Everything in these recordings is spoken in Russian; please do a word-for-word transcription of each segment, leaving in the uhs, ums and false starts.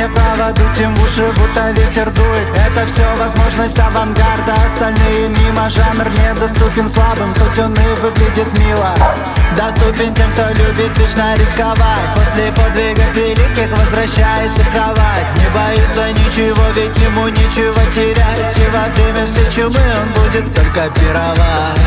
имея право дуть им в уши, будто ветер дует. Это все возможность авангарда, остальные мимо. Жанр недоступен слабым, хоть он и выглядит мило. Доступен тем, кто любит вечно рисковать. После подвигов великих возвращается в кровать. Не боится ничего, ведь ему нечего терять. И во время всей чумы он будет только пировать.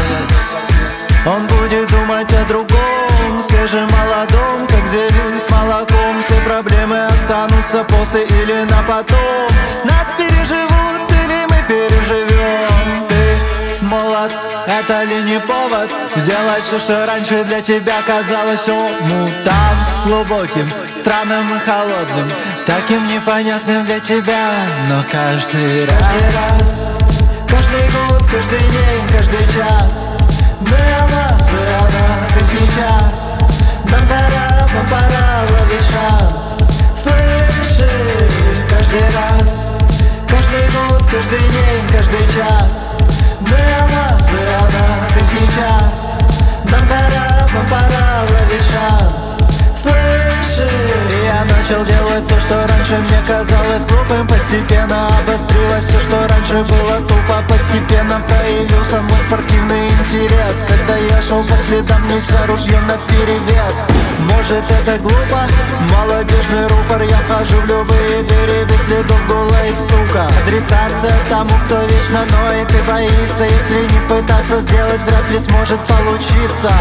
Он будет думать о другом, свежем, молодом, как зелень с молоком. Все проблемы останутся после или на потом. Нас переживут или мы переживем. Ты молод, это ли не повод сделать все, что раньше для тебя казалось омутом глубоким, странным и холодным, таким непонятным для тебя. Но каждый раз, каждый раз, каждый год, каждый день, каждый час мы о нас, мы о нас и сейчас. Нам пора, нам пора ловить шанс. Слышишь, каждый раз, каждый год, каждый день, каждый час мы о нас, мы о нас и сейчас. Нам пора, нам пора ловить шанс. Слышишь? И я начал делать то, что раньше мне казалось глупым. Постепенно обострилось все, что раньше было тупо. Постепенно проявился мой спортивный интерес. Когда я шел по следам, неся ружье наперевес. Может, это глупо? Молодежный рупор. Я вхожу в любые двери без следов гула и стука. Адресация тому, кто вечно ноет и боится. Если не пытаться сделать, вряд ли сможет получиться.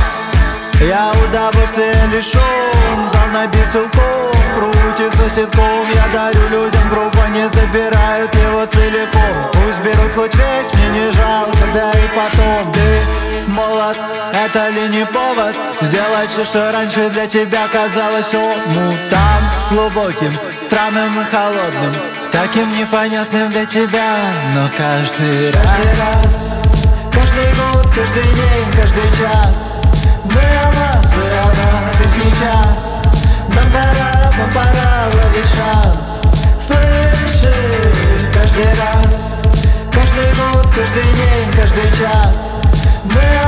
Я удовольствия лишён, зал набит силком, крутится ситком. Я дарю людям грув, они забирают его целиком. Пусть берут хоть весь, мне не жалко, да и потом. Ты молод, это ли не повод сделать все, что раньше для тебя казалось омутом глубоким, странным и холодным, таким непонятным для тебя. Но каждый раз, каждый раз, каждый год, каждый день, каждый час мы о нас, мы о нас и сейчас. Нам пора, нам пора ловить шанс. Слышишь? Каждый раз, каждый год, каждый день, каждый час мы